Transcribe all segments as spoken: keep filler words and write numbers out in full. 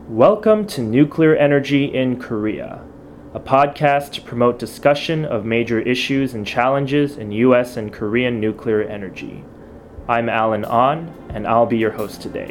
Welcome to Nuclear Energy in Korea, a podcast to promote discussion of major issues and challenges in U S and Korean nuclear energy. I'm Alan Ahn, and I'll be your host today.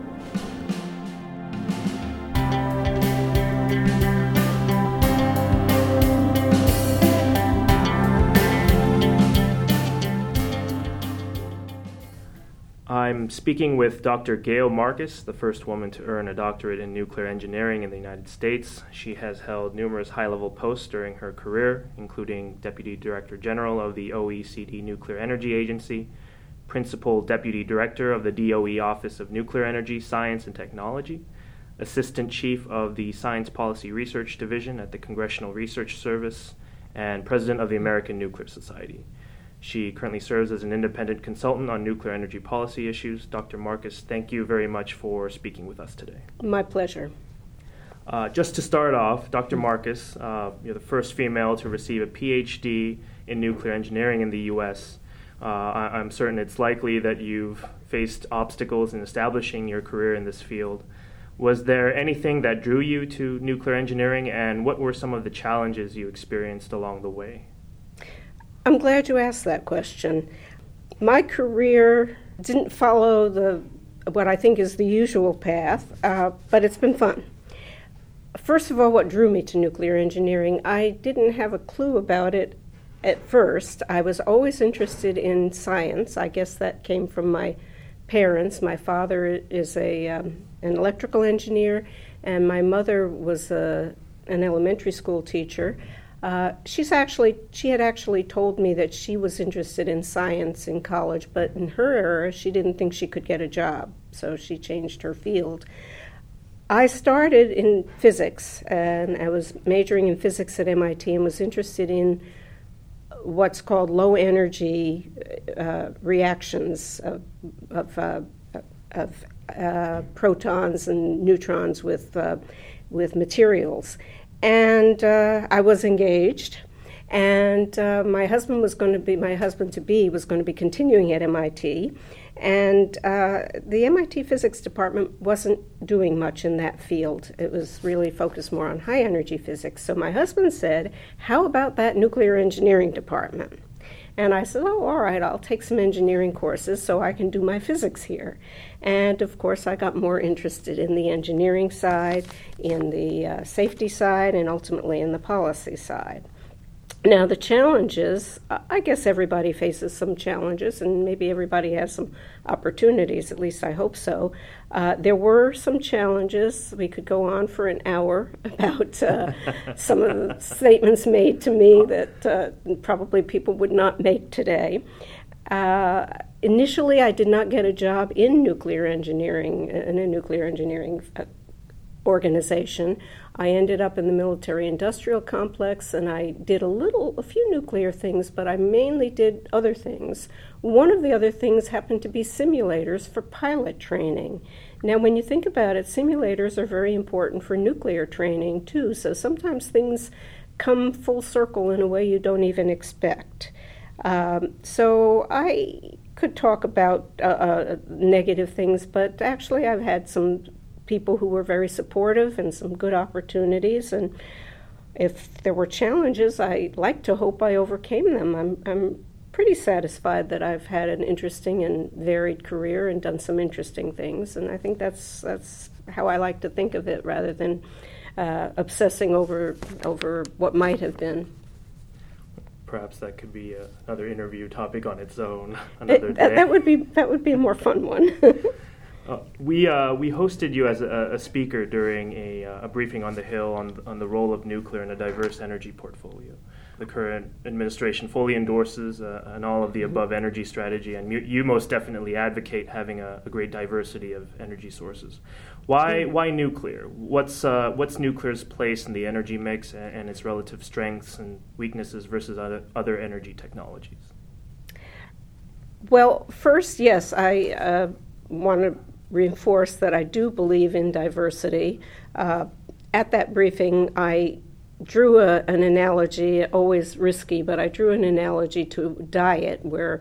I'm speaking with Doctor Gail Marcus, the first woman to earn a doctorate in nuclear engineering in the United States. She has held numerous high-level posts during her career, including Deputy Director General of the O E C D Nuclear Energy Agency, Principal Deputy Director of the D O E Office of Nuclear Energy, Science and Technology, Assistant Chief of the Science Policy Research Division at the Congressional Research Service, and President of the American Nuclear Society. She currently serves as an independent consultant on nuclear energy policy issues. Doctor Marcus, thank you very much for speaking with us today. My pleasure. Uh, just to start off, Doctor Marcus, uh, you're the first female to receive a P H D in nuclear engineering in the U S. Uh, I- I'm certain it's likely that you've faced obstacles in establishing your career in this field. Was there anything that drew you to nuclear engineering, and what were some of the challenges you experienced along the way? I'm glad you asked that question. My career didn't follow the what I think is the usual path, uh, but it's been fun. First of all, what drew me to nuclear engineering, I didn't have a clue about it at first. I was always interested in science. I guess that came from my parents. My father is a um, an electrical engineer, and my mother was a, an elementary school teacher. Uh, she's actually, she had actually told me that she was interested in science in college, but in her era, she didn't think she could get a job, so she changed her field. I started in physics, and I was majoring in physics at M I T and was interested in what's called low-energy uh, reactions of, of, uh, of uh, protons and neutrons with, uh, with materials. And uh, I was engaged, and uh, my husband was going to be, my husband-to-be was going to be continuing at M I T, and uh, the M I T physics department wasn't doing much in that field. It was really focused more on high-energy physics. So my husband said, how about that nuclear engineering department? And I said, oh, all right, I'll take some engineering courses so I can do my physics here. And, of course, I got more interested in the engineering side, in the uh, safety side, and ultimately in the policy side. Now, the challenges, I guess everybody faces some challenges, and maybe everybody has some opportunities, at least I hope so. Uh, there were some challenges. We could go on for an hour about uh, some of the statements made to me that uh, probably people would not make today. Uh, initially, I did not get a job in nuclear engineering, in a nuclear engineering uh, organization. I ended up in the military-industrial complex, and I did a little, a few nuclear things, but I mainly did other things. One of the other things happened to be simulators for pilot training. Now, when you think about it, simulators are very important for nuclear training, too, so sometimes things come full circle in a way you don't even expect. Um, so I could talk about uh, uh, negative things, but actually I've had some people who were very supportive and some good opportunities, and if there were challenges, I like to hope I overcame them. I'm I'm pretty satisfied that I've had an interesting and varied career and done some interesting things, and I think that's that's how I like to think of it, rather than uh, obsessing over over what might have been. Perhaps that could be uh, another interview topic on its own another it, day. That would be that would be a more fun one. Uh, we uh, we hosted you as a, a speaker during a, uh, a briefing on the Hill on on the role of nuclear in a diverse energy portfolio. The current administration fully endorses uh, an all-of-the-above energy strategy, and you, you most definitely advocate having a, a great diversity of energy sources. Why why nuclear? What's uh, what's nuclear's place in the energy mix and, and its relative strengths and weaknesses versus other other energy technologies? Well, first, yes, I uh, want to reinforce that I do believe in diversity. Uh, at that briefing, I drew a, an analogy, always risky, but I drew an analogy to diet where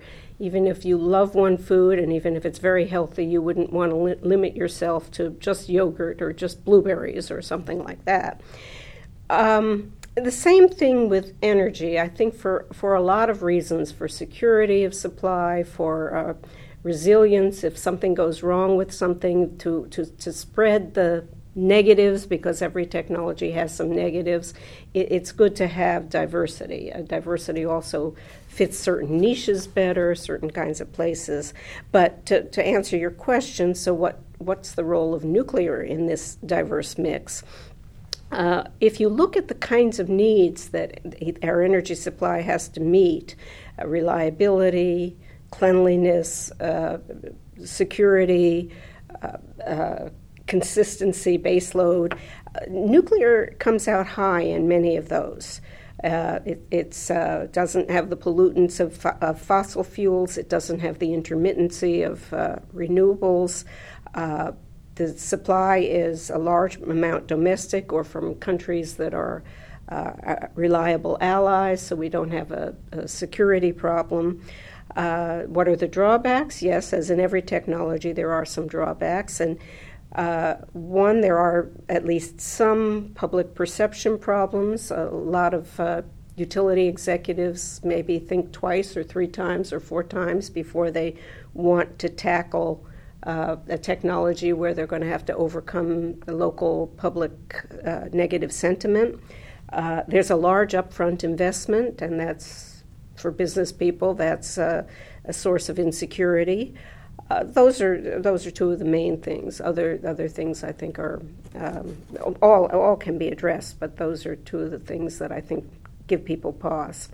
Even if you love one food, and even if it's very healthy, you wouldn't want to li- limit yourself to just yogurt or just blueberries or something like that. Um, the same thing with energy. I think for, for a lot of reasons, for security of supply, for uh, resilience, if something goes wrong with something, to, to, to spread the negatives, because every technology has some negatives. It, it's good to have diversity. Uh, diversity also fits certain niches better, certain kinds of places. But to, to answer your question, so what, what's the role of nuclear in this diverse mix? Uh, if you look at the kinds of needs that our energy supply has to meet, uh, reliability, cleanliness, uh, security, uh, uh, consistency, baseload, uh, nuclear comes out high in many of those. Uh, it it's, uh, doesn't have the pollutants of, fo- of fossil fuels. It doesn't have the intermittency of uh, renewables. Uh, the supply is a large amount domestic or from countries that are uh, reliable allies, so we don't have a, a security problem. Uh, what are the drawbacks? Yes, as in every technology, there are some drawbacks. And uh, one, there are at least some public perception problems. A lot of uh, utility executives maybe think twice or three times or four times before they want to tackle uh, a technology where they're going to have to overcome the local public uh, negative sentiment. Uh, there's a large upfront investment, and that's, for business people, that's uh, a source of insecurity. Uh, those are those are two of the main things. Other other things I think are um, all all can be addressed, but those are two of the things that I think give people pause.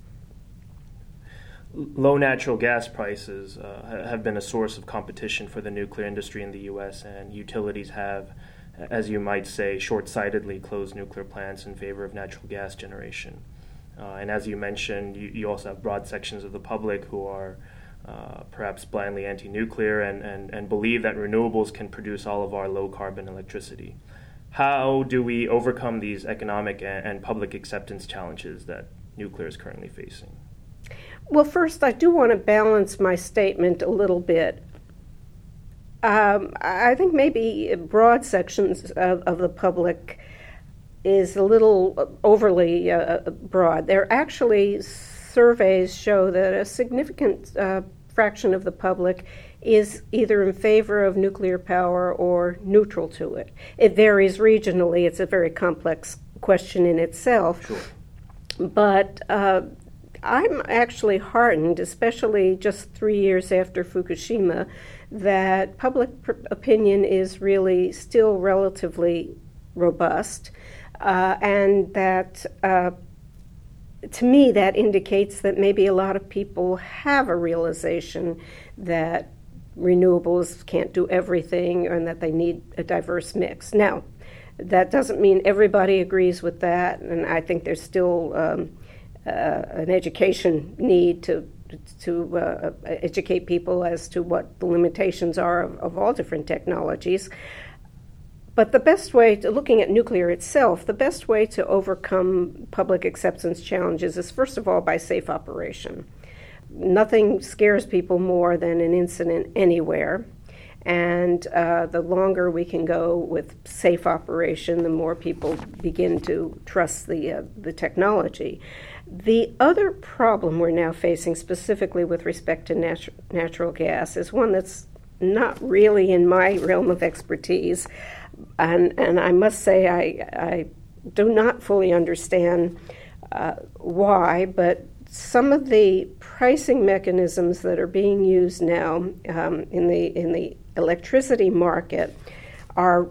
Low natural gas prices uh, have been a source of competition for the nuclear industry in the U S, and utilities have, as you might say, short-sightedly closed nuclear plants in favor of natural gas generation. Uh, and as you mentioned, you, you also have broad sections of the public who are uh, perhaps blindly anti-nuclear and, and, and believe that renewables can produce all of our low-carbon electricity. How do we overcome these economic and, and public acceptance challenges that nuclear is currently facing? Well, first, I do want to balance my statement a little bit. Um, I think maybe broad sections of, of the public is a little overly uh, broad. There actually surveys show that a significant uh, fraction of the public is either in favor of nuclear power or neutral to it. It varies regionally. It's a very complex question in itself. Sure. But uh, I'm actually heartened, especially just three years after Fukushima, that public pr- opinion is really still relatively robust, uh, and that, uh, to me, that indicates that maybe a lot of people have a realization that renewables can't do everything and that they need a diverse mix. Now, that doesn't mean everybody agrees with that, and I think there's still um, uh, an education need to to uh, educate people as to what the limitations are of, of all different technologies. But the best way to, looking at nuclear itself, the best way to overcome public acceptance challenges is, first of all, by safe operation. Nothing scares people more than an incident anywhere. And uh, the longer we can go with safe operation, the more people begin to trust the uh, the technology. The other problem we're now facing, specifically with respect to natu- natural gas, is one that's not really in my realm of expertise. And, and I must say I, I do not fully understand uh, why, but some of the pricing mechanisms that are being used now um, in the in the electricity market are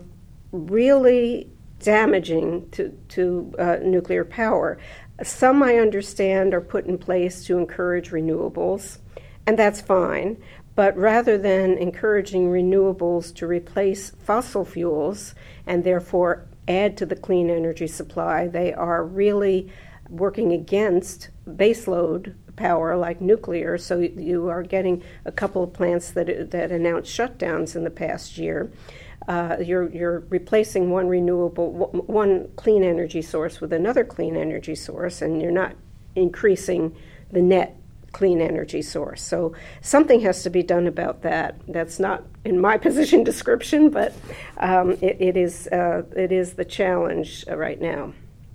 really damaging to, to uh, nuclear power. Some, I understand, are put in place to encourage renewables, and that's fine. But rather than encouraging renewables to replace fossil fuels and therefore add to the clean energy supply, they are really working against baseload power like nuclear. So you are getting a couple of plants that that announced shutdowns in the past year. Uh, you're you're replacing one renewable, one clean energy source with another clean energy source, and you're not increasing the net clean energy source. So something has to be done about that. That's not in my position description, but um, it, it is uh, it is the challenge uh, right now.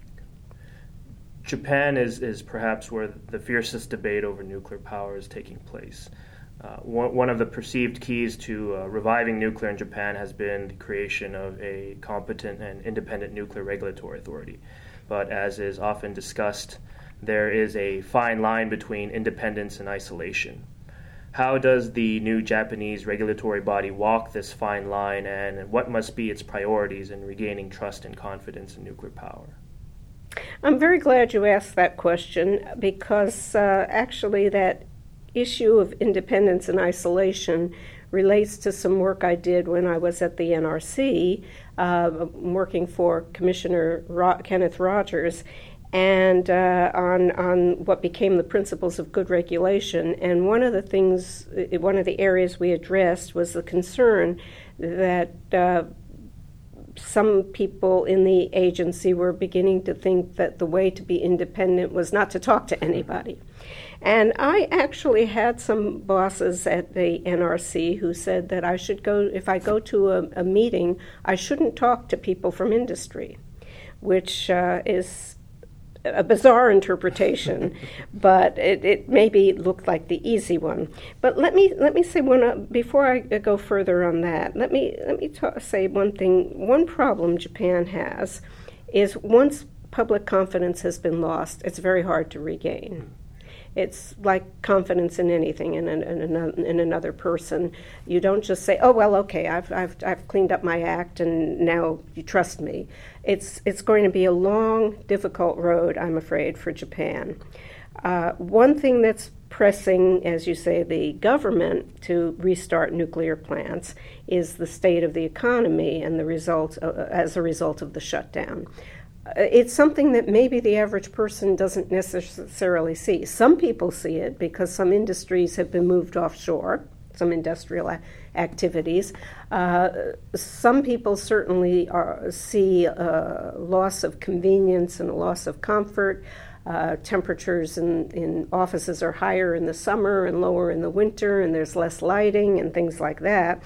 Japan is, is perhaps where the fiercest debate over nuclear power is taking place. Uh, one, one of the perceived keys to uh, reviving nuclear in Japan has been the creation of a competent and independent nuclear regulatory authority. But as is often discussed, there is a fine line between independence and isolation. How does the new Japanese regulatory body walk this fine line, and what must be its priorities in regaining trust and confidence in nuclear power? I'm very glad you asked that question, because uh, actually that issue of independence and isolation relates to some work I did when I was at the N R C, uh, working for Commissioner Ro- Kenneth Rogers, and uh, on on what became the principles of good regulation. And one of the things, one of the areas we addressed was the concern that uh, some people in the agency were beginning to think that the way to be independent was not to talk to anybody. And I actually had some bosses at the N R C who said that I should go, if I go to a, a meeting, I shouldn't talk to people from industry, which uh, is a bizarre interpretation, but it, it maybe looked like the easy one. But let me let me say one uh, before I go further on that. Let me let me ta- say one thing. One problem Japan has is once public confidence has been lost, it's very hard to regain. It's like confidence in anything, in, an, in, an, in another person. You don't just say, "Oh well, okay, I've I've I've cleaned up my act, and now you trust me." It's it's going to be a long, difficult road, I'm afraid, for Japan. Uh, one thing that's pressing, as you say, the government to restart nuclear plants is the state of the economy and the result uh, as a result of the shutdown. It's something that maybe the average person doesn't necessarily see. Some people see it because some industries have been moved offshore, some industrial a- activities. Uh, some people certainly are, see a loss of convenience and a loss of comfort. Uh, temperatures in, in offices are higher in the summer and lower in the winter, and there's less lighting and things like that.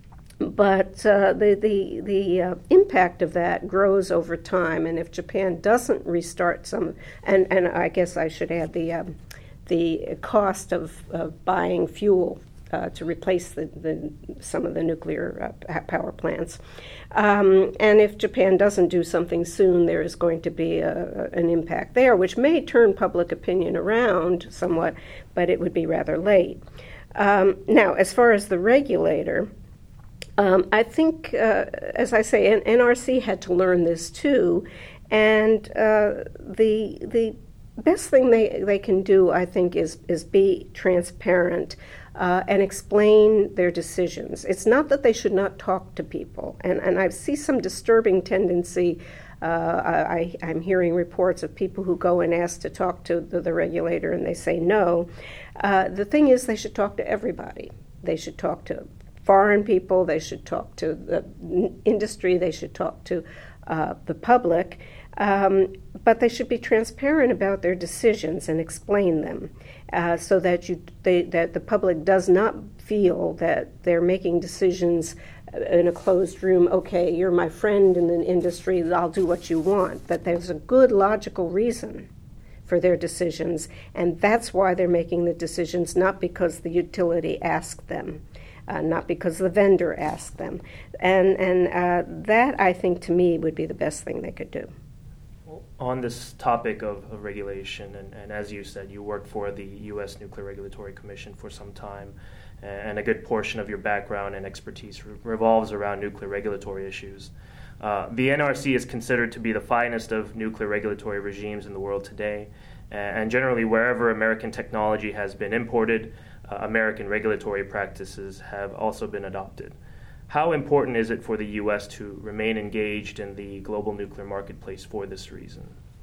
But uh, the the the uh, impact of that grows over time, and if Japan doesn't restart some, and, and I guess I should add the um, the cost of, of buying fuel uh, to replace the, the some of the nuclear uh, power plants, um, and if Japan doesn't do something soon, there is going to be a, an impact there, which may turn public opinion around somewhat, but it would be rather late. Um, now, as far as the regulator. Um, I think, uh, as I say, N R C had to learn this too, and uh, the the best thing they, they can do, I think, is is be transparent uh, and explain their decisions. It's not that they should not talk to people, and and I see some disturbing tendency. Uh, I, I'm hearing reports of people who go and ask to talk to the, the regulator, and they say no. Uh, the thing is, they should talk to everybody. They should talk to foreign people, they should talk to the industry, they should talk to uh, the public, um, but they should be transparent about their decisions and explain them uh, so that you they, that the public does not feel that they're making decisions in a closed room. Okay, you're my friend in the industry, I'll do what you want. But there's a good logical reason for their decisions, and that's why they're making the decisions, not because the utility asked them. Uh, not because the vendor asked them. And and uh, that, I think, to me, would be the best thing they could do. On this topic of, of regulation, and, and as you said, you worked for the U S Nuclear Regulatory Commission for some time, and a good portion of your background and expertise re- revolves around nuclear regulatory issues. Uh, the N R C is considered to be the finest of nuclear regulatory regimes in the world today, and generally wherever American technology has been imported, Uh, American regulatory practices have also been adopted. How important is it for the U S to remain engaged in the global nuclear marketplace for this reason?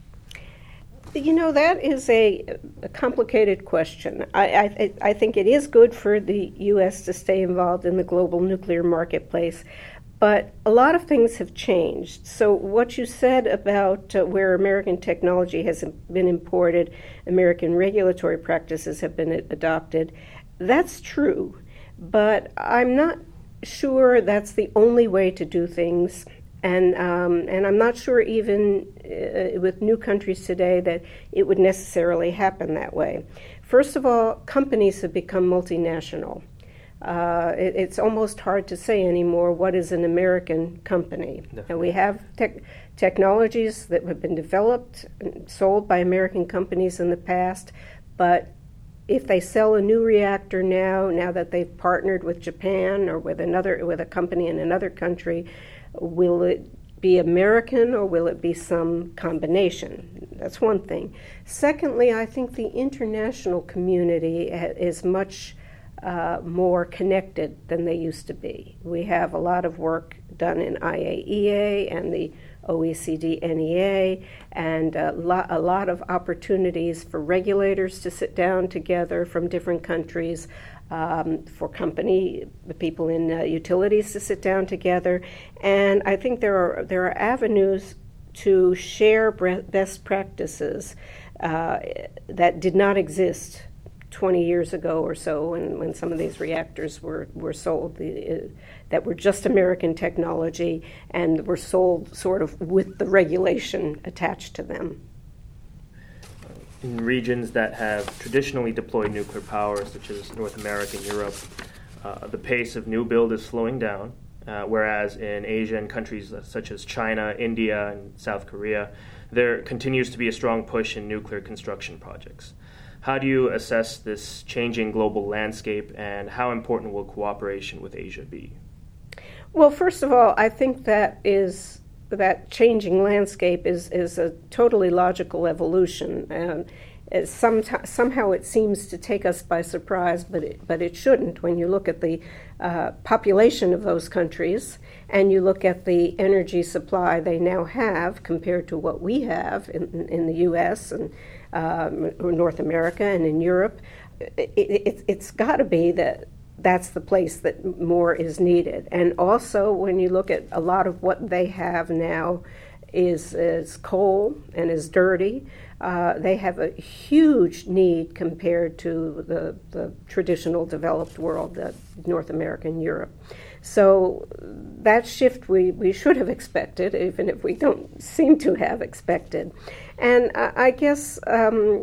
You know, that is a, a complicated question. I, I, I think it is good for the U S to stay involved in the global nuclear marketplace, But a lot of things have changed. So what you said about uh, where American technology has been imported, American regulatory practices have been adopted, that's true. But I'm not sure that's the only way to do things. And um, and I'm not sure even uh, with new countries today that it would necessarily happen that way. First of all, companies have become multinational. Uh, it, it's almost hard to say anymore what is an American company. Definitely. And we have tech technologies that have been developed and sold by American companies in the past, but if they sell a new reactor now, now that they've partnered with Japan or with another with a company in another country, will it be American or will it be some combination? That's one thing. Secondly, I think the international community is much Uh, more connected than they used to be. We have a lot of work done in I A E A and the O E C D N E A, and a lot, a lot of opportunities for regulators to sit down together from different countries, um, for company, the people in uh, utilities to sit down together. And I think there are, there are avenues to share best practices uh, that did not exist twenty years ago or so, when, when some of these reactors were, were sold, the, uh, that were just American technology and were sold sort of with the regulation attached to them. In regions that have traditionally deployed nuclear power, such as North America and Europe, uh, the pace of new build is slowing down, uh, whereas in Asia and countries such as China, India, and South Korea, there continues to be a strong push in nuclear construction projects. How do you assess this changing global landscape, and how important will cooperation with Asia be? Well, first of all, I think that is that changing landscape is, is a totally logical evolution. Um, some, somehow it seems to take us by surprise, but it, but it shouldn't. When you look at the uh, population of those countries and you look at the energy supply they now have compared to what we have in, in the U S and um, North America and in Europe, it, it, it's got to be that that's the place that more is needed. And also, when you look at a lot of what they have now is, is coal and is dirty. Uh, they have a huge need compared to the, the traditional developed world, the North America and Europe. So that shift we, we should have expected, even if we don't seem to have expected. And I, I guess, um,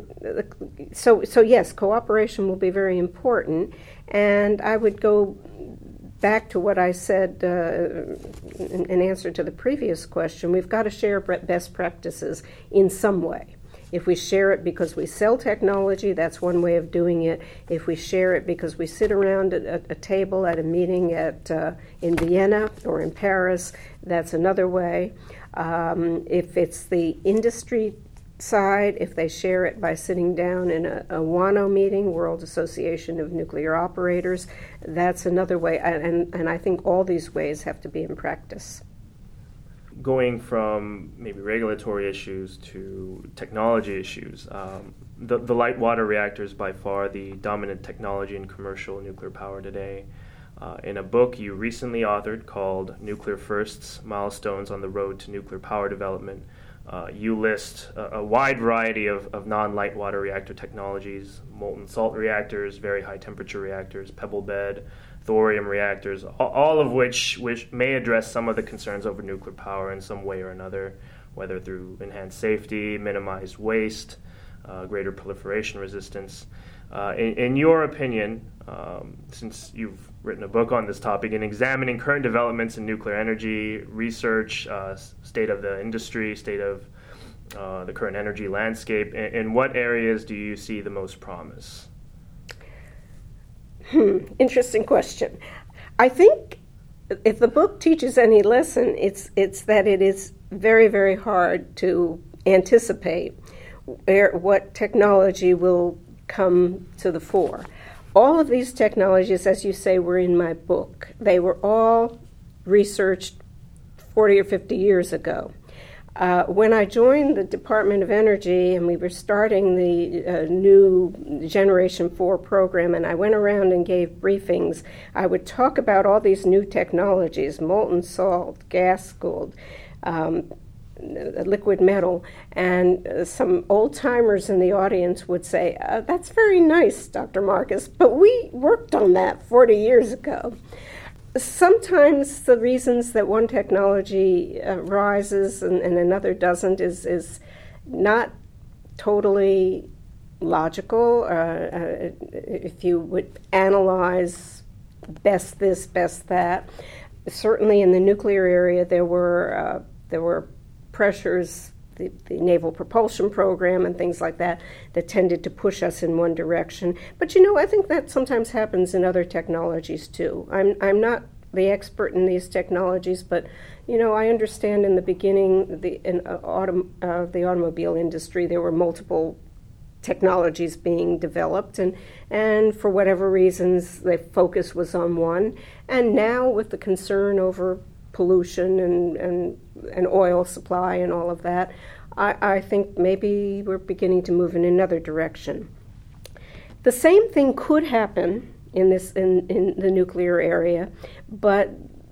so, so yes, cooperation will be very important. And I would go back to what I said uh, in, in answer to the previous question. We've got to share best practices in some way. If we share it because we sell technology, that's one way of doing it. If we share it because we sit around a, a table at a meeting at uh, in Vienna or in Paris, that's another way. Um, if it's the industry side, if they share it by sitting down in a, a WANO meeting, World Association of Nuclear Operators, that's another way. And, and I think all these ways have to be in practice. Going from maybe regulatory issues to technology issues, um, the, the light water reactor is by far the dominant technology in commercial nuclear power today. Uh, in a book you recently authored called Nuclear Firsts, Milestones on the Road to Nuclear Power Development, uh, you list a, a wide variety of, of non-light water reactor technologies: molten salt reactors, very high temperature reactors, pebble bed, thorium reactors, all of which, which may address some of the concerns over nuclear power in some way or another, whether through enhanced safety, minimized waste, uh, greater proliferation resistance. Uh, in, in your opinion, um, since you've written a book on this topic, in examining current developments in nuclear energy, research, uh, state of the industry, state of uh, the current energy landscape, in, in what areas do you see the most promise? Hmm, interesting question. I think if the book teaches any lesson, it's it's that it is very, very hard to anticipate where, what technology will come to the fore. All of these technologies, as you say, were in my book. They were all researched forty or fifty years ago. Uh, when I joined the Department of Energy and we were starting the uh, new Generation four program, and I went around and gave briefings, I would talk about all these new technologies, molten salt, gas cooled, um, liquid metal, and uh, some old-timers in the audience would say, uh, that's very nice, Doctor Marcus, but we worked on that forty years ago. Sometimes the reasons that one technology uh, rises and, and another doesn't is, is not totally logical. Uh, uh, if you would analyze best this, best that, certainly in the nuclear area there were uh, there were pressures, the, the naval propulsion program and things like that, that tended to push us in one direction. But you know, I think that sometimes happens in other technologies too. I'm I'm not the expert in these technologies, but you know, I understand in the beginning, the in uh, autom- uh, the automobile industry, there were multiple technologies being developed, and and for whatever reasons, the focus was on one. And now, with the concern over pollution and, and, and oil supply and all of that, I, I think maybe we're beginning to move in another direction. The same thing could happen in this in, in the nuclear area, but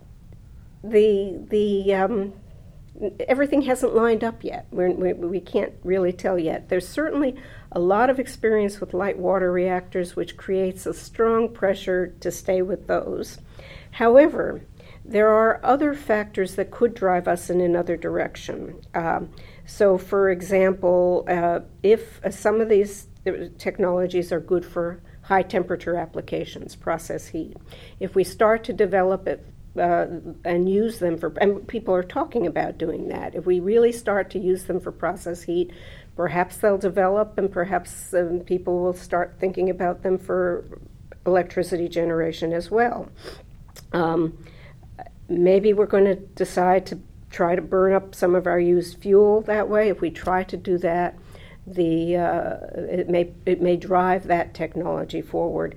the the um, everything hasn't lined up yet. We're, we we can't really tell yet. There's certainly a lot of experience with light water reactors, which creates a strong pressure to stay with those. However, there are other factors that could drive us in another direction. Um, so, for example, uh, if uh, some of these technologies are good for high-temperature applications, process heat, if we start to develop it uh, and use them for, and people are talking about doing that, if we really start to use them for process heat, perhaps they'll develop, and perhaps um, people will start thinking about them for electricity generation as well. Um, Maybe we're going to decide to try to burn up some of our used fuel that way. If we try to do that, the uh, it may it may drive that technology forward.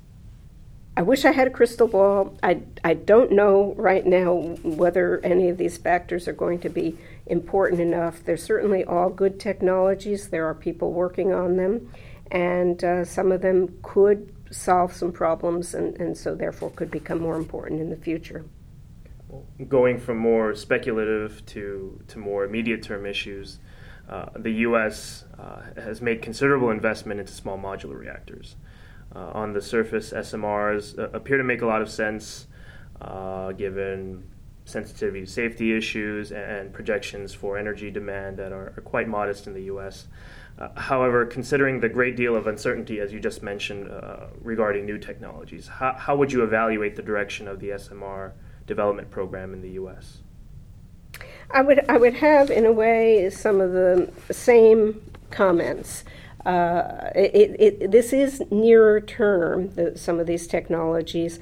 I wish I had a crystal ball. I, I don't know right now whether any of these factors are going to be important enough. They're certainly all good technologies. There are people working on them, and uh, some of them could solve some problems, and, and so therefore could become more important in the future. Going from more speculative to, to more immediate-term issues, uh, the U S uh, has made considerable investment into small modular reactors. Uh, on the surface, S M Rs uh, appear to make a lot of sense, uh, given sensitivity to safety issues and projections for energy demand that are, are quite modest in the U S. Uh, however, considering the great deal of uncertainty, as you just mentioned, uh, regarding new technologies, how, how would you evaluate the direction of the S M R development program in the U S? I would I would have, in a way, some of the same comments. Uh, it, it, this is nearer term, the, some of these technologies,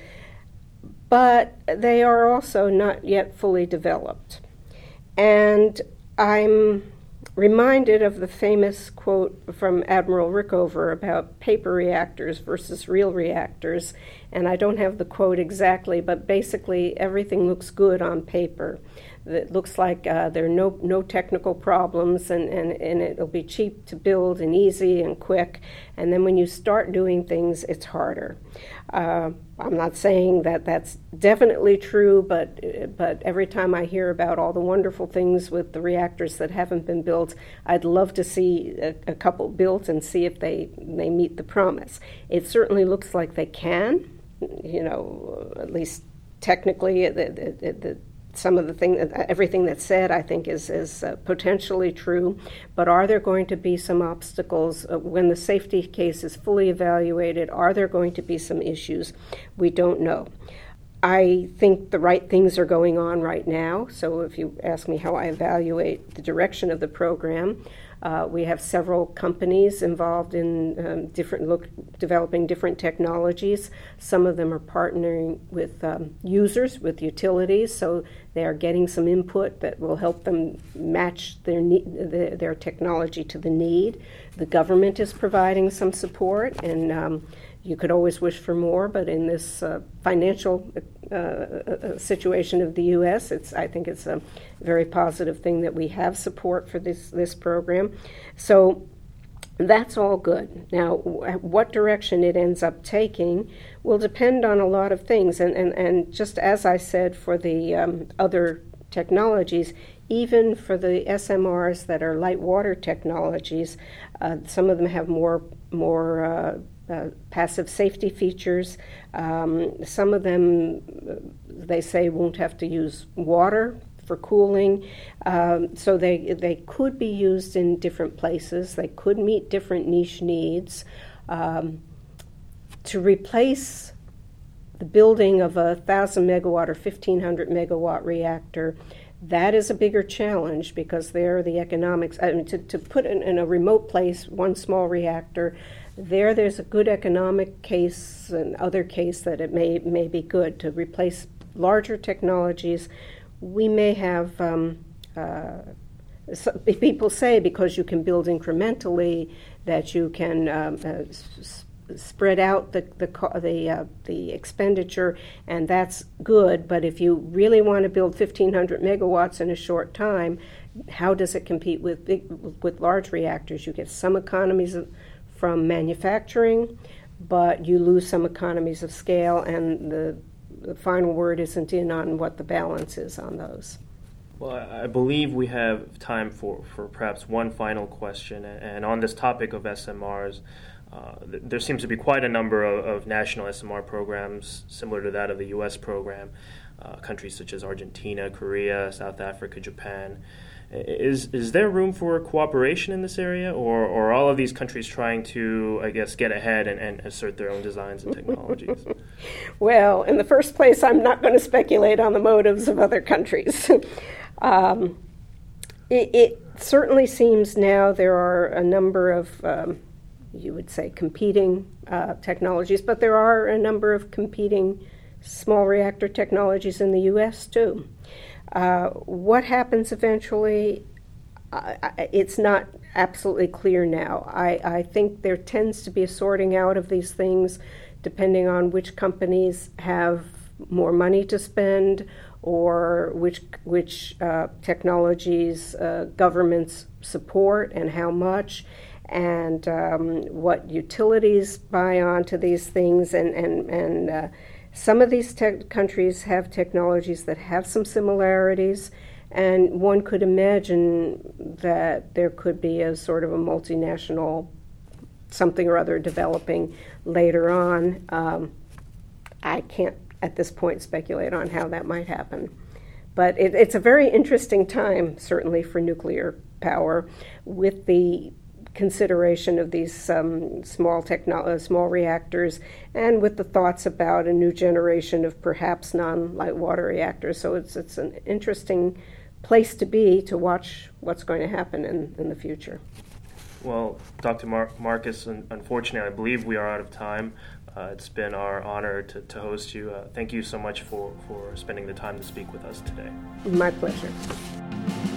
but they are also not yet fully developed. And I'm reminded of the famous quote from Admiral Rickover about paper reactors versus real reactors, and I don't have the quote exactly, but basically everything looks good on paper. It looks like uh, there are no, no technical problems, and, and, and it'll be cheap to build and easy and quick, and then when you start doing things, it's harder. Uh, I'm not saying that that's definitely true, but but every time I hear about all the wonderful things with the reactors that haven't been built, I'd love to see a, a couple built and see if they, they meet the promise. It certainly looks like they can, you know, at least technically, the, the, the, some of the thing, everything that's said, I think, is is uh, potentially true. But are there going to be some obstacles uh, when the safety case is fully evaluated? Are there going to be some issues? We don't know. I think the right things are going on right now. So if you ask me how I evaluate the direction of the program, uh, we have several companies involved in um, different look, developing different technologies. Some of them are partnering with um, users, with utilities, so they are getting some input that will help them match their ne- their, their technology to the need. The government is providing some support, and um, you could always wish for more, but in this uh, financial uh, uh, situation of the U S, it's I think it's a very positive thing that we have support for this this program. So that's all good. Now, what direction it ends up taking will depend on a lot of things. And, and, and just as I said for the um, other technologies, even for the S M Rs that are light water technologies, uh, some of them have more, more uh, uh, passive safety features. Um, some of them, they say, won't have to use water for cooling, um, so they they could be used in different places. They could meet different niche needs. Um, to replace the building of a thousand megawatt or fifteen hundred megawatt reactor, that is a bigger challenge because there the economics. I mean, to to put in, in a remote place one small reactor, there there's a good economic case and other case that it may may be good to replace larger technologies. We may have, um, uh, so people say because you can build incrementally that you can um, uh, s- spread out the the the, uh, the expenditure, and that's good. But if you really want to build fifteen hundred megawatts in a short time, how does it compete with big, with large reactors? You get some economies of, from manufacturing, but you lose some economies of scale, and the The final word isn't in on what the balance is on those. Well, I believe we have time for, for perhaps one final question. And on this topic of S M Rs, uh, th- there seems to be quite a number of, of national S M R programs similar to that of the U S program. Uh, countries such as Argentina, Korea, South Africa, Japan. Is is there room for cooperation in this area, or, or are all of these countries trying to, I guess, get ahead and, and assert their own designs and technologies? Well, in the first place, I'm not going to speculate on the motives of other countries. um, it, it certainly seems now there are a number of, um, you would say, competing uh, technologies, but there are a number of competing small reactor technologies in the U S too. Uh, what happens eventually, uh, it's not absolutely clear now. I, I think there tends to be a sorting out of these things depending on which companies have more money to spend or which, which uh, technologies uh, governments support and how much, and um, what utilities buy onto these things, and, and, and uh, some of these te- countries have technologies that have some similarities, and one could imagine that there could be a sort of a multinational something or other developing later on. Um, I can't at this point speculate on how that might happen. But it, it's a very interesting time, certainly, for nuclear power, with the consideration of these um, small techno- small reactors, and with the thoughts about a new generation of perhaps non-light water reactors. So it's it's an interesting place to be to watch what's going to happen in, in the future. Well, Doctor Mar- Marcus, unfortunately, I believe we are out of time. Uh, it's been our honor to, to host you. Uh, thank you so much for, for spending the time to speak with us today. My pleasure.